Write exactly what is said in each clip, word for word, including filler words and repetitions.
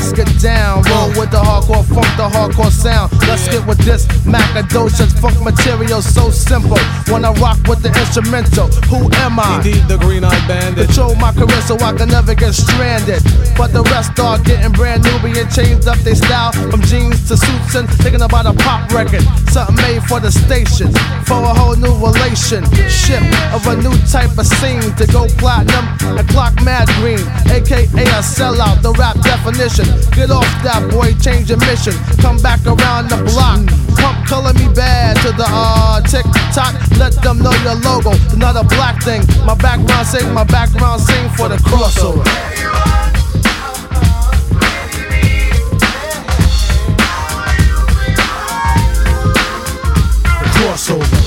let's get down. Roll with the hardcore funk, the hardcore sound. Let's get with this Macadocious funk material, so simple. Wanna rock with the instrumental. Who am I? Indeed, the green-eyed bandit. Control my career so I can never get stranded. But the rest are getting brand new, being changed up their style from jeans to suits and thinking about a pop record, something made for the station, for a whole new relationship of a new type of scene to go platinum and clock mad green, aka a sellout, the rap definition. Get off that boy, change your mission, come back around the block. Pump color me bad to the uh tick tock. Let them know your logo, it's not a black thing. My background sing, my background sing for the crossover. The crossover.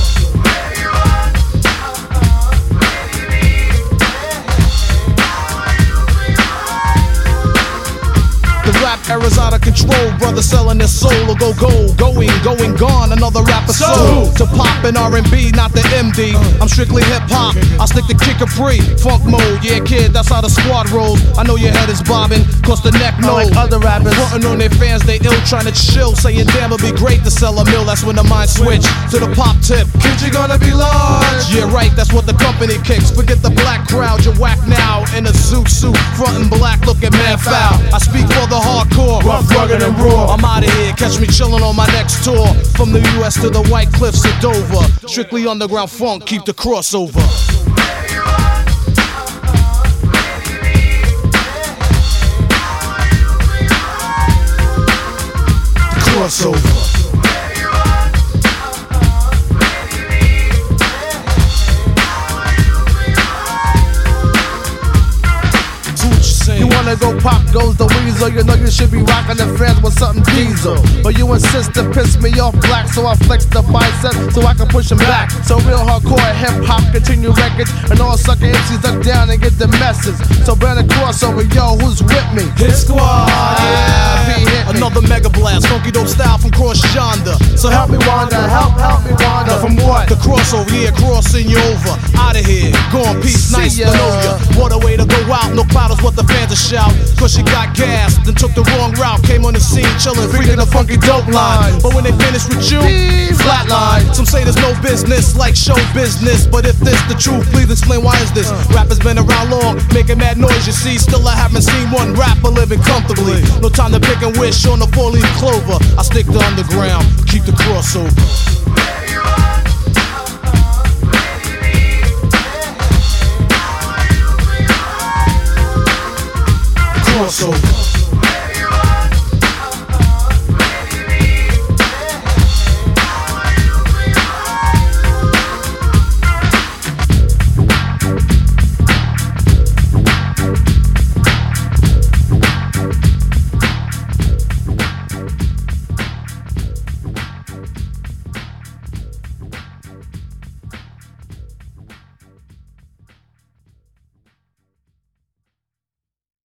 The rap era's out of control, brother selling their soul or go gold, going, going, gone, another rapper soul. To pop and R and B, not the M D. I'm strictly hip hop. I stick to kick a free, funk mode. Yeah, kid, that's how the squad rolls. I know your head is bobbing, cause the neck knows. Like other rappers, frontin' on their fans, they ill, trying to chill, saying damn, it'd be great to sell a mill. That's when the mind switch to the pop tip. Kid, you gonna be large. Yeah, right, that's what the company kicks. Forget the black crowd, you're whack now in a zoot suit, frontin' black, looking mad foul. I speak for the hardcore, rough, rugged, and raw. I'm out of here, catch me chillin' on my next tour. From the U S to the White Cliffs of Dover. Strictly underground funk, keep the crossover. The crossover. You wanna go pop goes the weasel. You know you should be rocking the fans with something diesel. But you insist to piss me off black, so I flex the bicep so I can push them back. So real hardcore hip hop continue records, and all sucker M Cs duck down and get the message. So burn a crossover, yo, who's with me? Hit Squad, yeah, be hit me. Another mega blast, funky dope style from cross yonder. So help me wander, help, help me wander. From what? The crossover, yeah, crossing you over. Out of here, gone, peace, See nice ya. to know ya. What a way to go out, no cloud is what the fans are shout. Cause she got gassed and took the wrong route. Came on the scene chillin', freaking the funky dope line. But when they finish with you, flatline. Some say there's no business like show business. But if this the truth, please explain why is this? Rap has been around long, making mad noise, you see. Still I haven't seen one rapper living comfortably. No time to pick and wish on the four-leaf clover. I stick to underground, keep the crossover. Crossover.